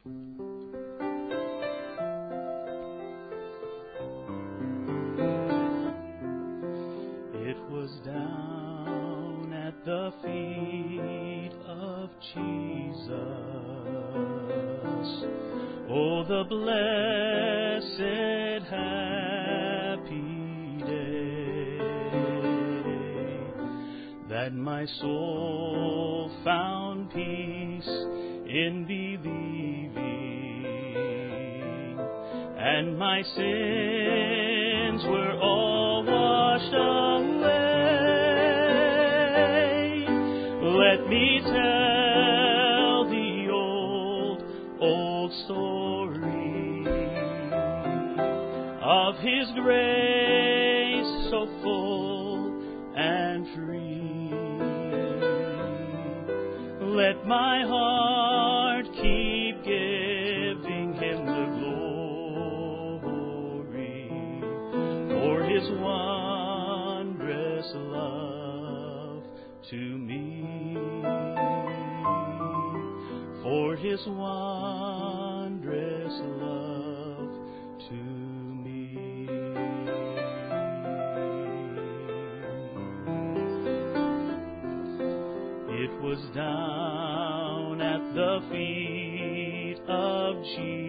It was down at the feet of Jesus. Oh, the blessed happy day that my soul found peace in believing, and my sins were all washed away. Let me tell the old story of His grace so full and free. Let my heart keep giving Him the glory for His wondrous love to me, for His wondrous love to me. It was down at the feet of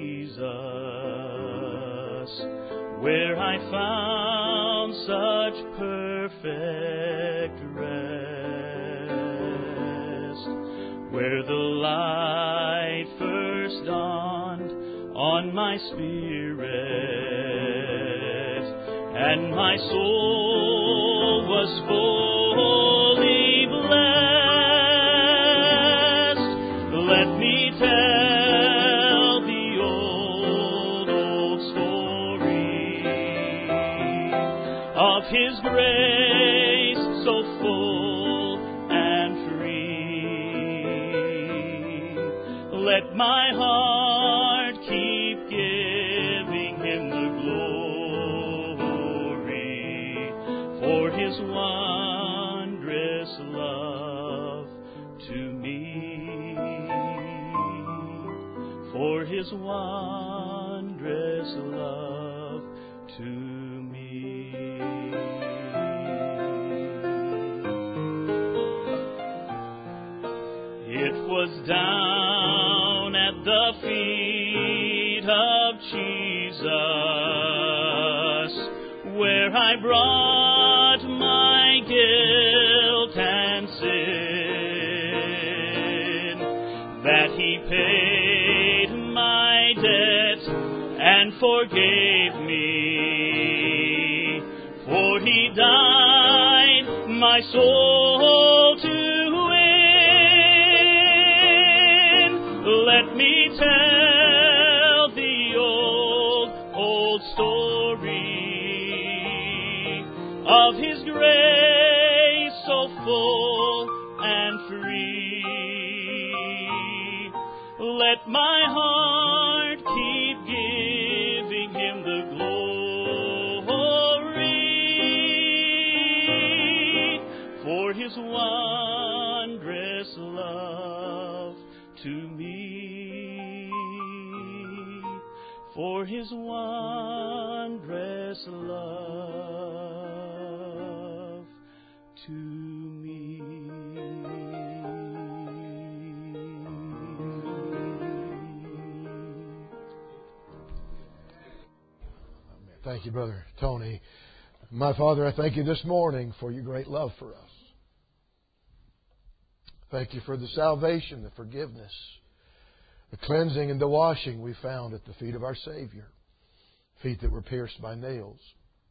Jesus where I found such perfect rest, where the light first dawned on my spirit, and my soul was fully blessed. Let me tell the old story of His grace so full and free. Let my heart keep giving Him the glory for His wondrous love to me, for His wondrous love to me. It was down at the feet of Jesus where I brought my guilt and sin, that He paid my debt and forgave me, for He died my soul to win. Let me tell the old story of His grace so full and free. Let my heart keep giving Him the glory for His wondrous love to me, for His wondrous love to me. Thank you, Brother Tony. My Father, I thank You this morning for Your great love for us. Thank You for the salvation, the forgiveness, the cleansing and the washing we found at the feet of our Savior, feet that were pierced by nails,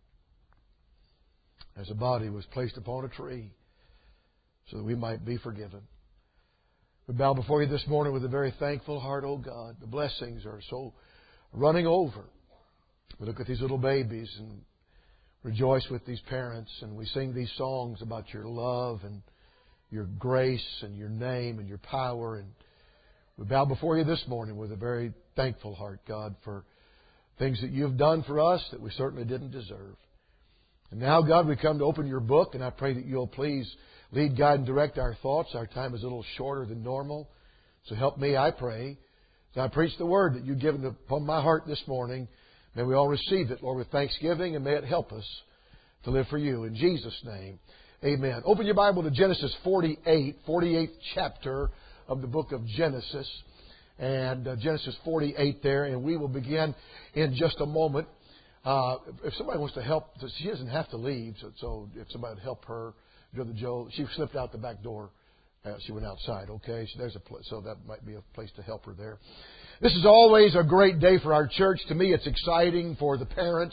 as a body was placed upon a tree so that we might be forgiven. We bow before You this morning with a very thankful heart, oh God. The blessings are so running over. We look at these little babies and rejoice with these parents, and we sing these songs about Your love and Your grace and Your name and Your power. And we bow before You this morning with a very thankful heart, God, for things that You've done for us that we certainly didn't deserve. And now, God, we come to open Your book, and I pray that You'll please lead, guide, and direct our thoughts. Our time is a little shorter than normal, so help me, I pray, as I preach the word that you've given upon my heart this morning. May we all receive it, Lord, with thanksgiving, and may it help us to live for you. In Jesus' name, amen. Open your Bible to Genesis 48, 48th chapter of the book of Genesis. And Genesis 48 there, and we will begin in just a moment. If somebody wants to help, she doesn't have to leave, so if somebody would help her, Brother Joe, she slipped out the back door. She went outside, okay? So that might be a place to help her there. This is always a great day for our church. To me, it's exciting for the parents.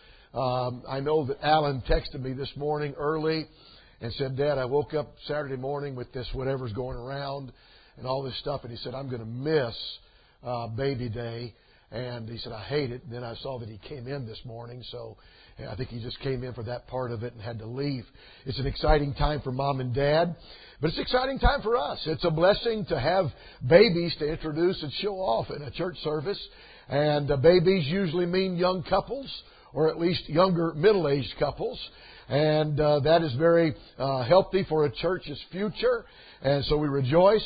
I know that Alan texted me this morning early and said, Dad, I woke up Saturday morning with this whatever's going around and all this stuff. And he said, I'm going to miss Baby Day. And he said, I hate it. And then I saw that he came in this morning. So I think he just came in for that part of it and had to leave. It's an exciting time for Mom and Dad. But it's an exciting time for us. It's a blessing to have babies to introduce and show off in a church service. And babies usually mean young couples, or at least younger middle-aged couples. And that is very healthy for a church's future. And so we rejoice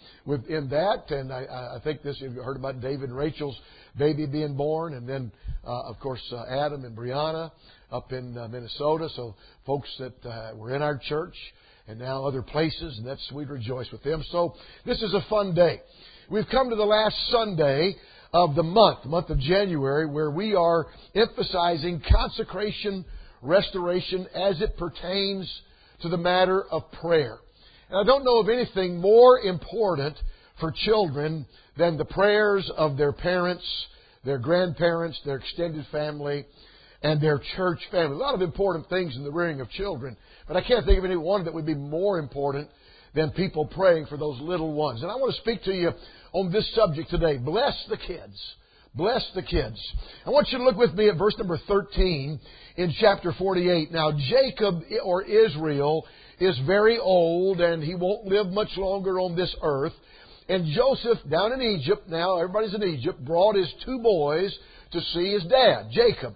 in that. And I think you've heard about David and Rachel's baby being born. And then, of course, Adam and Brianna up in Minnesota. So folks that were in our church and now other places, and we rejoice with them. So this is a fun day. We've come to the last Sunday of the month of January, where we are emphasizing consecration, restoration as it pertains to the matter of prayer. And I don't know of anything more important for children than the prayers of their parents, their grandparents, their extended family, and their church family. A lot of important things in the rearing of children, but I can't think of any one that would be more important than people praying for those little ones. And I want to speak to you on this subject today. Bless the kids. Bless the kids. I want you to look with me at verse number 13 in chapter 48. Now, Jacob, or Israel, is very old, and he won't live much longer on this earth. And Joseph, down in Egypt, now everybody's in Egypt, brought his two boys to see his dad, Jacob.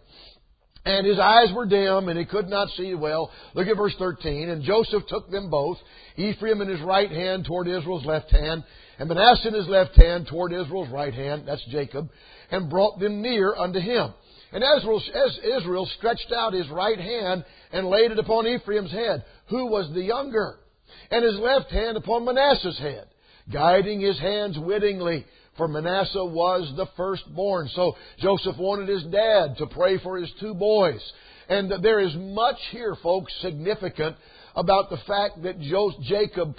And his eyes were dim, and he could not see well. Look at verse 13. And Joseph took them both, Ephraim in his right hand toward Israel's left hand, and Manasseh in his left hand toward Israel's right hand, that's Jacob, and brought them near unto him. And as Israel stretched out his right hand and laid it upon Ephraim's head, who was the younger, and his left hand upon Manasseh's head, guiding his hands wittingly, for Manasseh was the firstborn. So Joseph wanted his dad to pray for his two boys. And there is much here, folks, significant about the fact that Jacob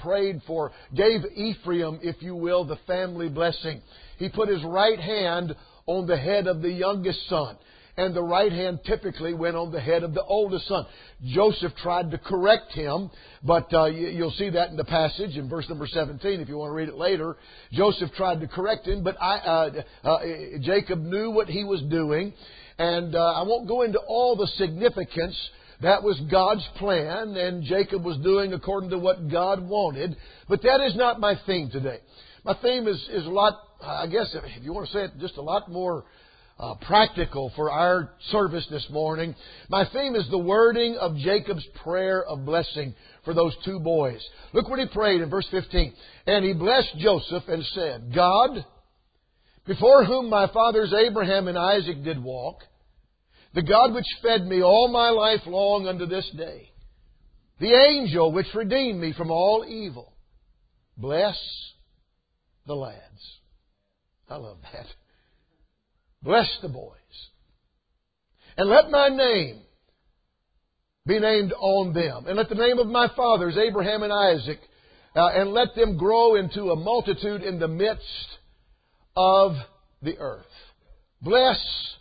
gave Ephraim, if you will, the family blessing. He put his right hand on the head of the youngest son, and the right hand typically went on the head of the oldest son. Joseph tried to correct him, but you'll see that in the passage in verse number 17 if you want to read it later. Joseph tried to correct him, but Jacob knew what he was doing. And I won't go into all the significance. That was God's plan, and Jacob was doing according to what God wanted. But that is not my theme today. My theme is a lot, I guess, if you want to say it, just a lot more practical for our service this morning. My theme is the wording of Jacob's prayer of blessing for those two boys. Look what he prayed in verse 15. And he blessed Joseph and said, God, before whom my fathers Abraham and Isaac did walk, the God which fed me all my life long unto this day, the angel which redeemed me from all evil, bless the lads. I love that. Bless the boys. And let my name be named on them. And let the name of my fathers, Abraham and Isaac, and let them grow into a multitude in the midst of the earth. Bless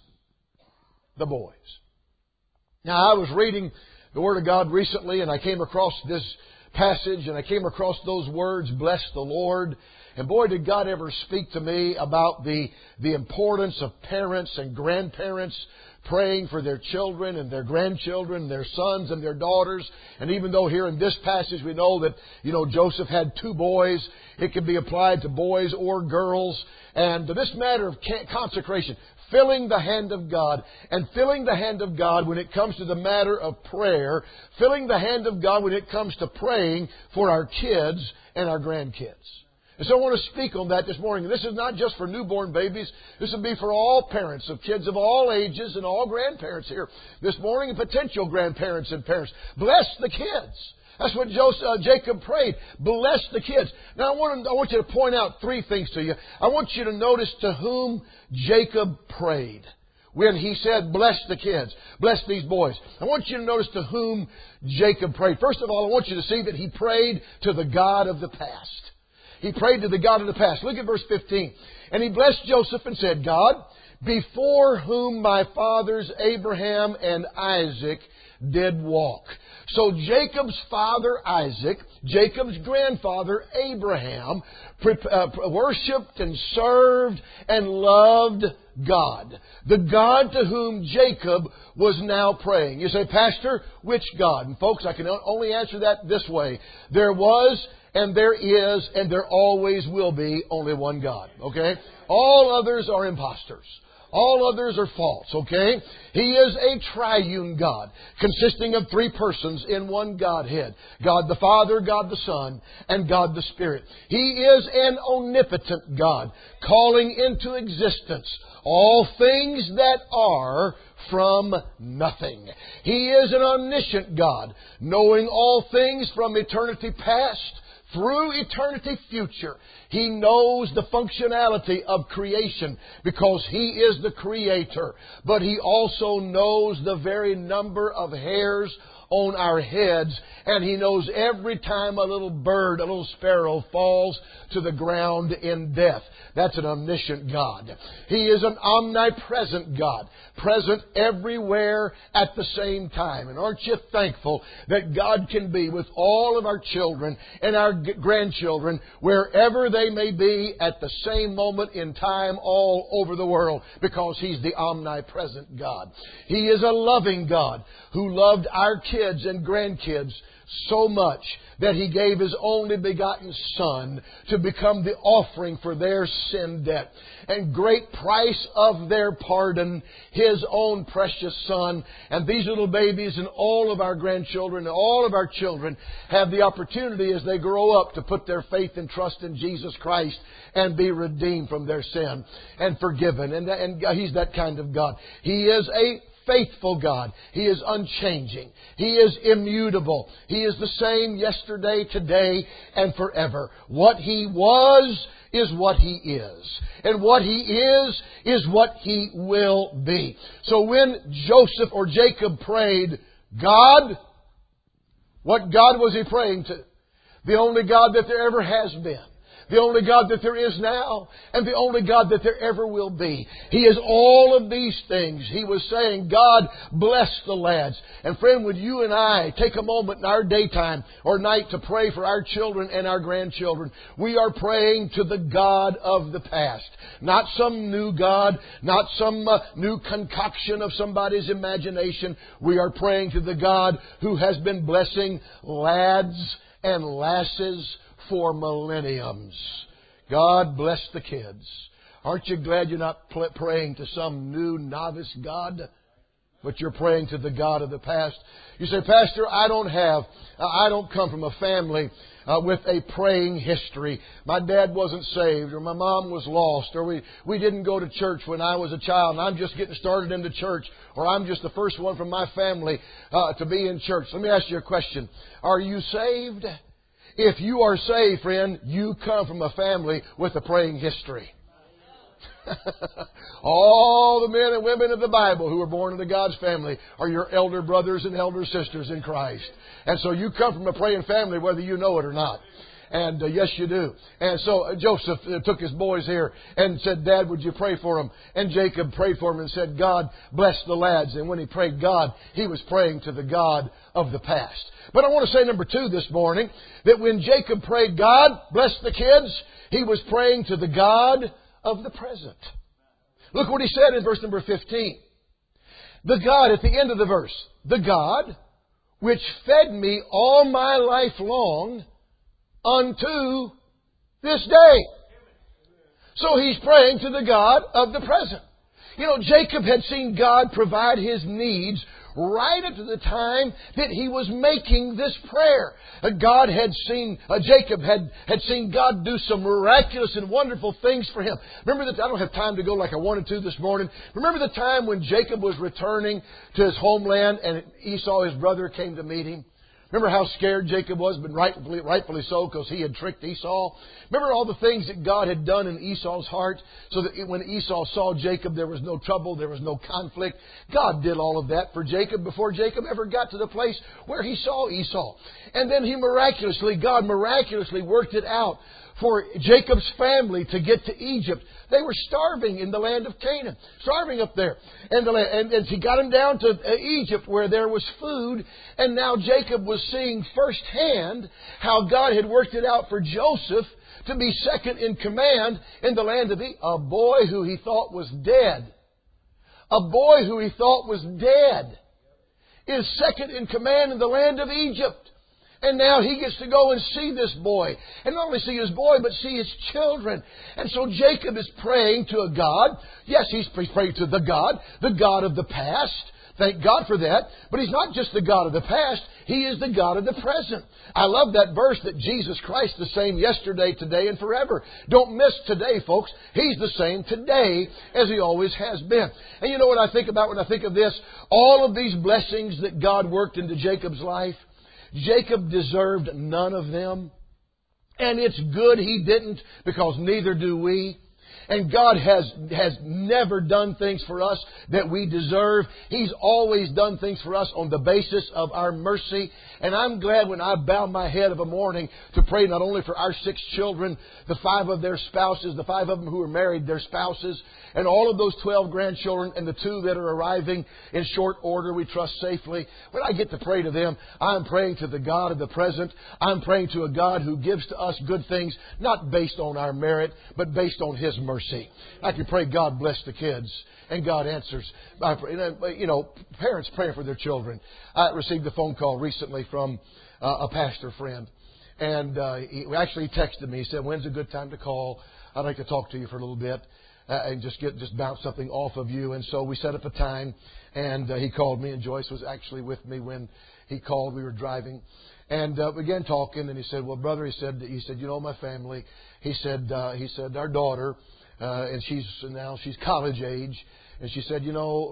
the boys. Now, I was reading the Word of God recently, and I came across this passage, and I came across those words, bless the Lord. And boy, did God ever speak to me about the importance of parents and grandparents praying for their children and their grandchildren, their sons and their daughters. And even though here in this passage we know that, Joseph had two boys, it can be applied to boys or girls. And this matter of consecration, filling the hand of God, and filling the hand of God when it comes to the matter of prayer, filling the hand of God when it comes to praying for our kids and our grandkids. And so I want to speak on that this morning. This is not just for newborn babies. This will be for all parents of kids of all ages and all grandparents here this morning and potential grandparents and parents. Bless the kids. That's what Jacob prayed. Bless the kids. Now I want you to point out three things to you. I want you to notice to whom Jacob prayed when he said, bless the kids, bless these boys. I want you to notice to whom Jacob prayed. First of all, I want you to see that he prayed to the God of the past. He prayed to the God of the past. Look at verse 15. And he blessed Joseph and said, God, before whom my fathers Abraham and Isaac did walk. So Jacob's father Isaac, Jacob's grandfather Abraham, worshipped and served and loved God. The God to whom Jacob was now praying. You say, Pastor, which God? And folks, I can only answer that this way. There was and there is and there always will be only one God. Okay? All others are imposters. All others are false, okay? He is a triune God, consisting of three persons in one Godhead. God the Father, God the Son, and God the Spirit. He is an omnipotent God, calling into existence all things that are from nothing. He is an omniscient God, knowing all things from eternity past through eternity future. He knows the functionality of creation because He is the Creator. But He also knows the very number of hairs on our heads. And He knows every time a little bird, a little sparrow falls to the ground in death. That's an omniscient God. He is an omnipresent God, present everywhere at the same time. And aren't you thankful that God can be with all of our children and our grandchildren wherever they may be at the same moment in time all over the world, because He's the omnipresent God. He is a loving God who loved our kids and grandkids so much that He gave His only begotten Son to become the offering for their sin debt. And great price of their pardon, His own precious Son. And these little babies and all of our grandchildren and all of our children have the opportunity as they grow up to put their faith and trust in Jesus Christ and be redeemed from their sin and forgiven. And He's that kind of God. He is a faithful God. He is unchanging. He is immutable. He is the same yesterday, today, and forever. What He was is what He is. And what He is what He will be. So when Joseph or Jacob prayed, God, what God was he praying to? The only God that there ever has been. The only God that there is now, and the only God that there ever will be. He is all of these things. He was saying, God, bless the lads. And friend, would you and I take a moment in our daytime or night to pray for our children and our grandchildren? We are praying to the God of the past. Not some new God, not some new concoction of somebody's imagination. We are praying to the God who has been blessing lads and lasses for millenniums. God bless the kids. Aren't you glad you're not praying to some new novice God, but you're praying to the God of the past? You say, Pastor, I don't come from a family with a praying history. My dad wasn't saved, or my mom was lost, or we didn't go to church when I was a child, and I'm just getting started into church, or I'm just the first one from my family to be in church. Let me ask you a question. Are you saved? If you are saved, friend, you come from a family with a praying history. All the men and women of the Bible who were born into God's family are your elder brothers and elder sisters in Christ. And so you come from a praying family whether you know it or not. And yes, you do. And so Joseph took his boys here and said, Dad, would you pray for them? And Jacob prayed for them and said, God, bless the lads. And when he prayed God, he was praying to the God of the past. But I want to say number 2 this morning, that when Jacob prayed, God, bless the kids, he was praying to the God of the present. Look what he said in verse number 15. The God, at the end of the verse, the God which fed me all my life long unto this day. So he's praying to the God of the present. You know, Jacob had seen God provide his needs right up to the time that he was making this prayer. Jacob had seen God do some miraculous and wonderful things for him. Remember that I don't have time to go like I wanted to this morning. Remember the time when Jacob was returning to his homeland and Esau, his brother, came to meet him? Remember how scared Jacob was, but rightfully so, because he had tricked Esau? Remember all the things that God had done in Esau's heart, so that when Esau saw Jacob, there was no trouble, there was no conflict. God did all of that for Jacob before Jacob ever got to the place where he saw Esau. And then God miraculously worked it out for Jacob's family to get to Egypt. They were starving in the land of Canaan, starving up there. And he got them down to Egypt where there was food. And now Jacob was seeing firsthand how God had worked it out for Joseph to be second in command in the land of Egypt. A boy who he thought was dead. A boy who he thought was dead is second in command in the land of Egypt. And now he gets to go and see this boy. And not only see his boy, but see his children. And so Jacob is praying to a God. Yes, he's praying to the God of the past. Thank God for that. But He's not just the God of the past. He is the God of the present. I love that verse that Jesus Christ the same yesterday, today, and forever. Don't miss today, folks. He's the same today as He always has been. And you know what I think about when I think of this? All of these blessings that God worked into Jacob's life, Jacob deserved none of them. And it's good he didn't, because neither do we. And God has never done things for us that we deserve. He's always done things for us on the basis of our mercy. And I'm glad when I bow my head of a morning to pray not only for our 6 children, the 5 of their spouses, the 5 of them who are married, their spouses, and all of those 12 grandchildren and the 2 that are arriving in short order, we trust safely. When I get to pray to them, I'm praying to the God of the present. I'm praying to a God who gives to us good things, not based on our merit, but based on His mercy. I can pray, God bless the kids, and God answers. Parents praying for their children. I received a phone call recently from a pastor friend, and he actually texted me. He said, "When's a good time to call? I'd like to talk to you for a little bit and just bounce something off of you." And so we set up a time, and he called me, and Joyce was actually with me when he called. We were driving. And began talking, and he said, "Well, brother," he said, "you know my family." He said, "Our daughter, and she's college age." And she said,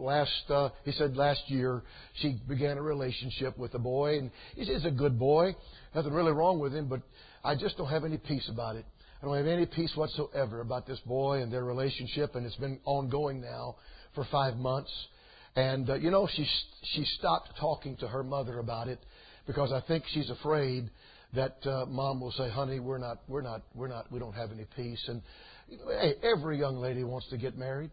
last year she began a relationship with a boy, and he said, "He's a good boy. Nothing really wrong with him, but I just don't have any peace about it. I don't have any peace whatsoever about this boy and their relationship, and it's been ongoing now for 5 months." And she stopped talking to her mother about it, because I think she's afraid that Mom will say, "Honey, we don't have any peace." And hey, every young lady wants to get married.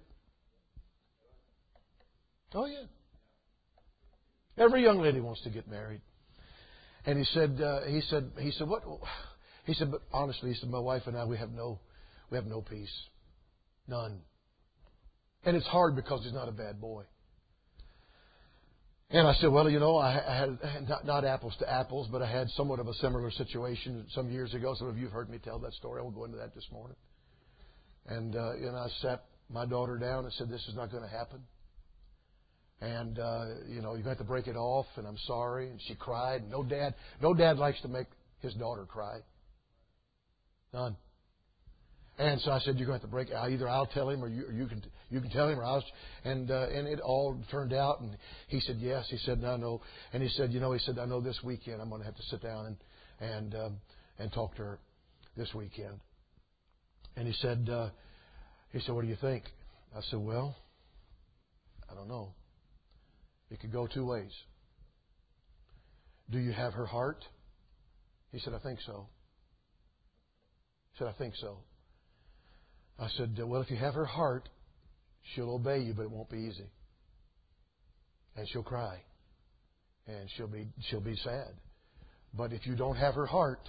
Oh yeah, every young lady wants to get married. And he said, "What?" He said, "But honestly," he said, "my wife and I, we have no peace, none." And it's hard because he's not a bad boy. And I said, "Well, I had not apples to apples, but I had somewhat of a similar situation some years ago. Some of you have heard me tell that story. I won't go into that this morning." And I sat my daughter down and said, "This is not going to happen. And you're going to have to break it off, and I'm sorry." And she cried. No dad likes to make his daughter cry. None. And so I said, "You're going to have to break it. Either I'll tell him, or you can tell him, or I'll." And it all turned out. And he said yes. He said, "No." And he said, "I know this weekend I'm going to have to sit down and talk to her this weekend." And he said, "What do you think?" I said, "Well, I don't know. It could go 2 ways. Do you have her heart?" He said, "I think so." He said, "I think so." I said, "Well, if you have her heart, she'll obey you, but it won't be easy. And she'll cry. And she'll be sad. But if you don't have her heart,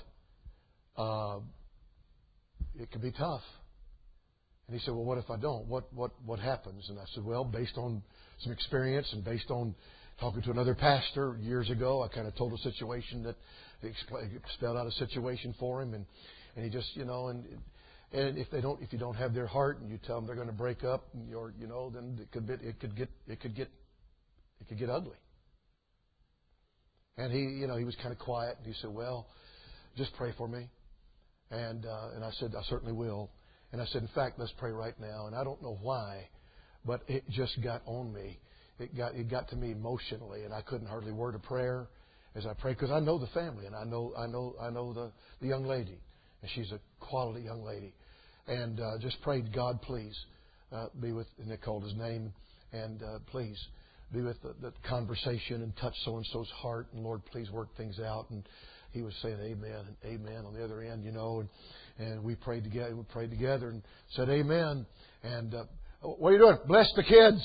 it could be tough." And he said, "Well, what if I don't? What happens?" And I said, "Well, based on some experience and based on talking to another pastor years ago, I kind of told a situation that spelled out a situation for him, and he just, and if you don't have their heart, and you tell them they're going to break up, and then it could get ugly." And he was kind of quiet. And he said, well, just pray for me. And I said, I certainly will. And I said, in fact, let's pray right now. And I don't know why, but it just got on me. It got to me emotionally, and I couldn't hardly word a prayer as I prayed, because I know the family, and I know the young lady, and she's a quality young lady. And just prayed, God, please be with, and they called his name, and please be with the conversation and touch so-and-so's heart, and Lord, please work things out. And he was saying amen and amen on the other end, and we prayed together and said amen. And what are you doing? Bless the kids.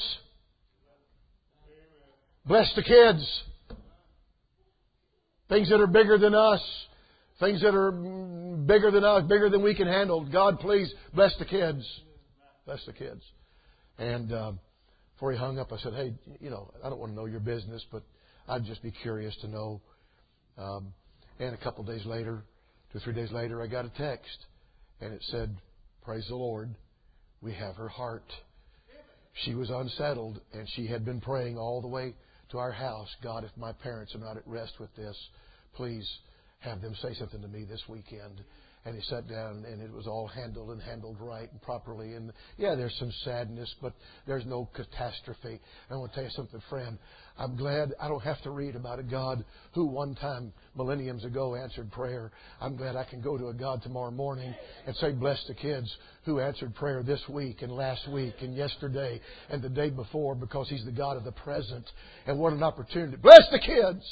Bless the kids. Things that are bigger than us. Things that are bigger than us, bigger than we can handle. God, please bless the kids. Bless the kids. And before he hung up, I said, hey, I don't want to know your business, but I'd just be curious to know. And a couple of days later, 2 or 3 days later, I got a text. And it said, praise the Lord, we have her heart. She was unsettled, and she had been praying all the way to our house. God, if my parents are not at rest with this, please have them say something to me this weekend. And he sat down, and it was all handled right and properly. And yeah, there's some sadness, but there's no catastrophe. I want to tell you something, friend. I'm glad I don't have to read about a God who one time, millenniums ago, answered prayer. I'm glad I can go to a God tomorrow morning and say, bless the kids who answered prayer this week and last week and yesterday and the day before, because He's the God of the present. And what an opportunity. Bless the kids!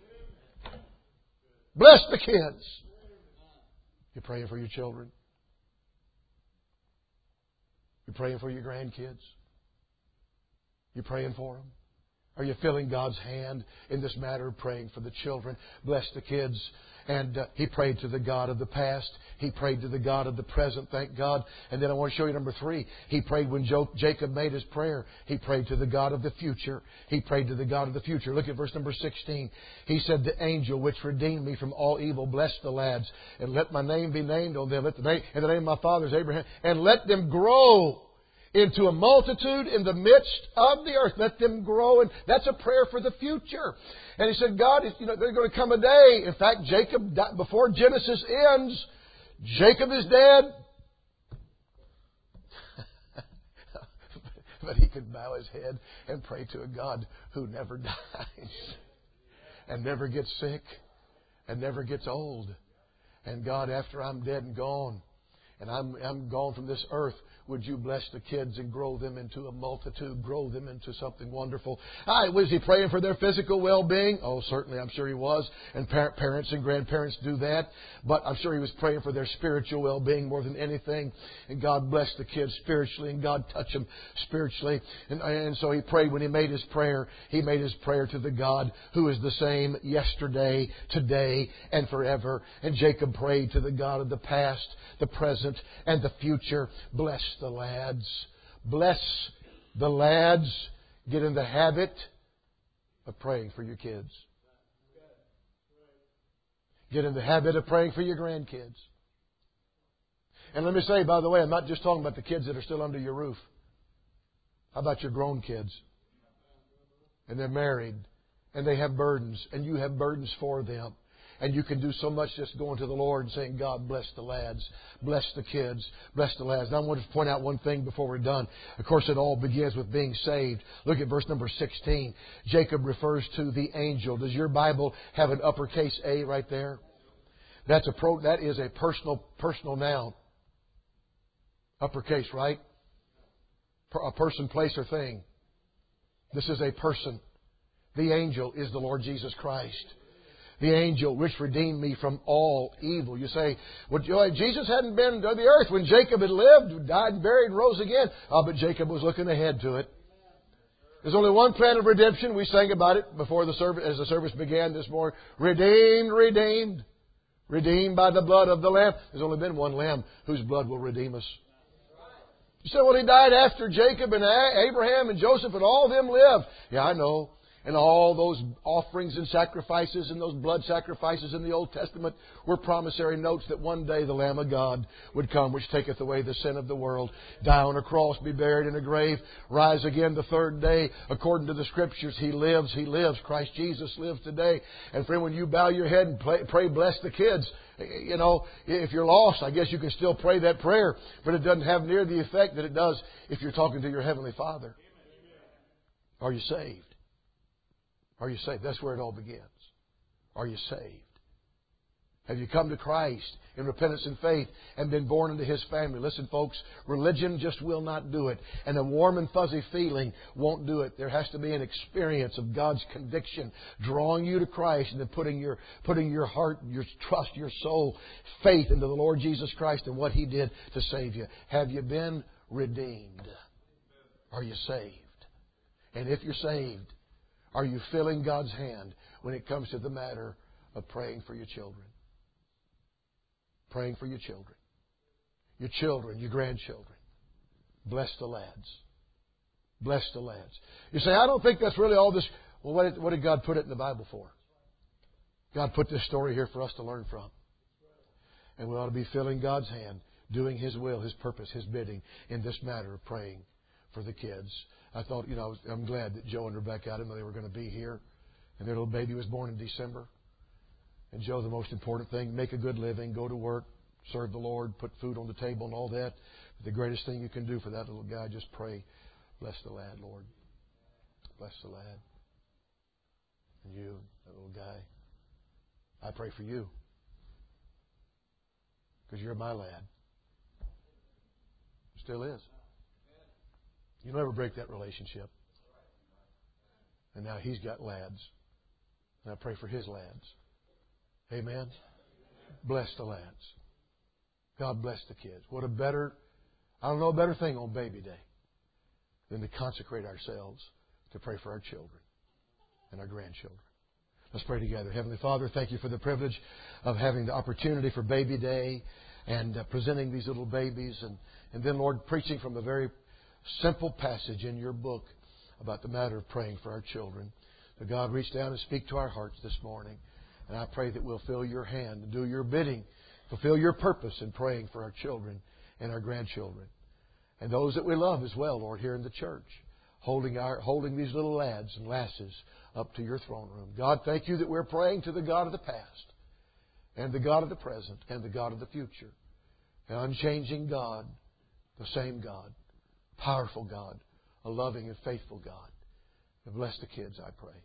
Bless the kids! You're praying for your children. You're praying for your grandkids. You're praying for them. Are you feeling God's hand in this matter of praying for the children? Bless the kids. And he prayed to the God of the past. He prayed to the God of the present, thank God. And then I want to show you number 3. He prayed when Jacob made his prayer. He prayed to the God of the future. He prayed to the God of the future. Look at verse number 16. He said, the angel which redeemed me from all evil, bless the lads, and let my name be named on them. Let the name, in the name of my fathers Abraham, and let them grow into a multitude in the midst of the earth. Let them grow. And that's a prayer for the future. And he said, God, there's going to come a day. In fact, Jacob, before Genesis ends, Jacob is dead. But he could bow his head and pray to a God who never dies and never gets sick and never gets old. And God, after I'm dead and gone, and I'm gone from this earth, would you bless the kids and grow them into a multitude, grow them into something wonderful? Was he praying for their physical well-being? Oh, certainly, I'm sure he was. And parents and grandparents do that. But I'm sure he was praying for their spiritual well-being more than anything. And God bless the kids spiritually, and God touch them spiritually. And so he prayed when he made his prayer. He made his prayer to the God who is the same yesterday, today, and forever. And Jacob prayed to the God of the past, the present, and the future. Bless the lads. Bless the lads. Get in the habit of praying for your kids. Get in the habit of praying for your grandkids. And let me say, by the way, I'm not just talking about the kids that are still under your roof. How about your grown kids? And they're married. And they have burdens. And you have burdens for them. And you can do so much just going to the Lord and saying, God, bless the lads, bless the kids, bless the lads. Now, I want to point out one thing before we're done. Of course, it all begins with being saved. Look at verse number 16. Jacob refers to the angel. Does your Bible have an uppercase A right there? That is a personal noun. Uppercase, right? A person, place, or thing. This is a person. The angel is the Lord Jesus Christ. The angel which redeemed me from all evil. You say, well, Jesus hadn't been to the earth when Jacob had lived, died, buried, and rose again. But Jacob was looking ahead to it. There's only one plan of redemption. We sang about it before the service, as the service began this morning. Redeemed, redeemed. Redeemed by the blood of the Lamb. There's only been one Lamb whose blood will redeem us. You say, well, he died after Jacob and Abraham and Joseph and all of them lived. Yeah, I know. And all those offerings and sacrifices and those blood sacrifices in the Old Testament were promissory notes that one day the Lamb of God would come, which taketh away the sin of the world, die on a cross, be buried in a grave, rise again the third day. According to the Scriptures, He lives, He lives. Christ Jesus lives today. And friend, when you bow your head and pray, bless the kids, you know, if you're lost, I guess you can still pray that prayer, but it doesn't have near the effect that it does if you're talking to your Heavenly Father. Are you saved? Are you saved? That's where it all begins. Are you saved? Have you come to Christ in repentance and faith and been born into His family? Listen, folks, religion just will not do it. And a warm and fuzzy feeling won't do it. There has to be an experience of God's conviction drawing you to Christ and then putting your heart, your trust, your soul, faith into the Lord Jesus Christ and what He did to save you. Have you been redeemed? Are you saved? And if you're saved, are you feeling God's hand when it comes to the matter of praying for your children? Praying for your children, your grandchildren. Bless the lads. Bless the lads. You say, I don't think that's really all this. Well, what did God put it in the Bible for? God put this story here for us to learn from. And we ought to be feeling God's hand, doing His will, His purpose, His bidding in this matter of praying for the kids. I thought, I'm glad that Joe and Rebecca, I didn't know they were going to be here. And their little baby was born in December. And Joe, the most important thing, make a good living, go to work, serve the Lord, put food on the table and all that. But the greatest thing you can do for that little guy, just pray, bless the lad, Lord. Bless the lad. And you, that little guy, I pray for you. Because you're my lad. Still is. You'll never break that relationship. And now he's got lads. And I pray for his lads. Amen. Bless the lads. God bless the kids. I don't know a better thing on Baby Day than to consecrate ourselves to pray for our children and our grandchildren. Let's pray together. Heavenly Father, thank You for the privilege of having the opportunity for Baby Day and presenting these little babies. And then, Lord, preaching from a very simple passage in Your book about the matter of praying for our children. So God, reach down and speak to our hearts this morning. And I pray that we'll feel Your hand and do Your bidding, fulfill Your purpose in praying for our children and our grandchildren. And those that we love as well, Lord, here in the church, holding these little lads and lasses up to Your throne room. God, thank You that we're praying to the God of the past and the God of the present and the God of the future. An unchanging God, the same God, powerful God, a loving and faithful God. And bless the kids, I pray.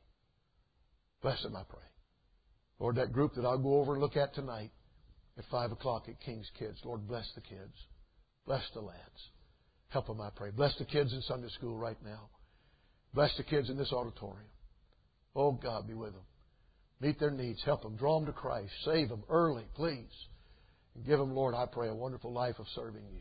Bless them, I pray. Lord, that group that I'll go over and look at tonight at 5 o'clock at King's Kids, Lord, bless the kids. Bless the lads. Help them, I pray. Bless the kids in Sunday school right now. Bless the kids in this auditorium. Oh, God, be with them. Meet their needs. Help them. Draw them to Christ. Save them early, please. And give them, Lord, I pray, a wonderful life of serving You.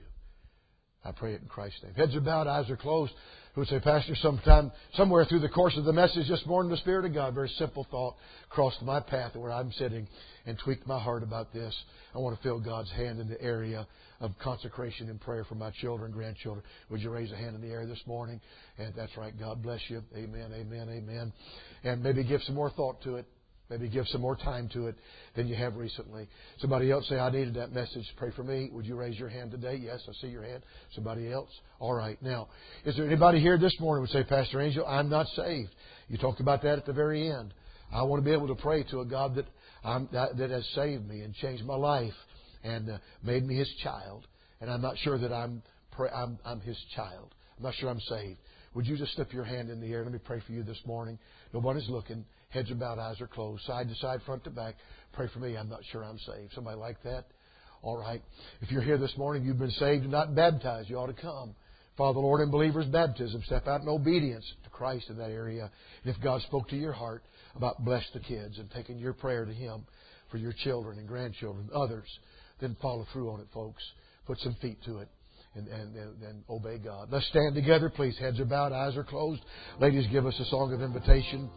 I pray it in Christ's name. Heads are bowed, eyes are closed. Who would say, Pastor, somewhere through the course of the message this morning, the Spirit of God, very simple thought, crossed my path where I'm sitting and tweaked my heart about this. I want to feel God's hand in the area of consecration and prayer for my children, grandchildren. Would you raise a hand in the air this morning? And that's right. God bless you. Amen, amen, amen. And maybe give some more thought to it. Maybe give some more time to it than you have recently. Somebody else say, I needed that message. Pray for me. Would you raise your hand today? Yes, I see your hand. Somebody else? All right. Now, is there anybody here this morning who would say, Pastor Angel, I'm not saved? You talked about that at the very end. I want to be able to pray to a God that has saved me and changed my life and made me His child. And I'm not sure that I'm His child. I'm not sure I'm saved. Would you just slip your hand in the air? Let me pray for you this morning. Nobody's looking. Heads are bowed, eyes are closed. Side to side, front to back. Pray for me. I'm not sure I'm saved. Somebody like that? All right. If you're here this morning, you've been saved and not baptized, you ought to come. Follow the Lord in believers' baptism. Step out in obedience to Christ in that area. And if God spoke to your heart about bless the kids and taking your prayer to Him for your children and grandchildren, others, then follow through on it, folks. Put some feet to it. And obey God. Let's stand together, please. Heads are bowed, eyes are closed. Ladies, give us a song of invitation.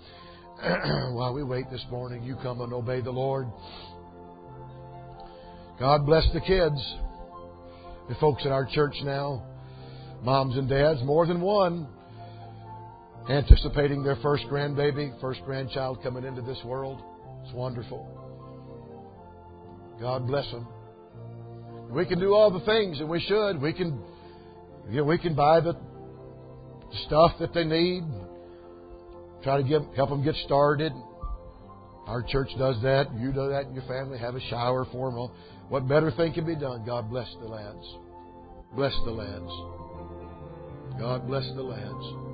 While we wait this morning, you come and obey the Lord. God bless the kids. The folks at our church now, moms and dads, more than one. anticipating their first grandbaby, first grandchild coming into this world. It's wonderful. God bless them. We can do all the things, and we should. We can buy the stuff that they need. Try to help them get started. Our church does that. You do that in your family. Have a shower for them. What better thing can be done? God bless the lads. Bless the lads. God bless the lads.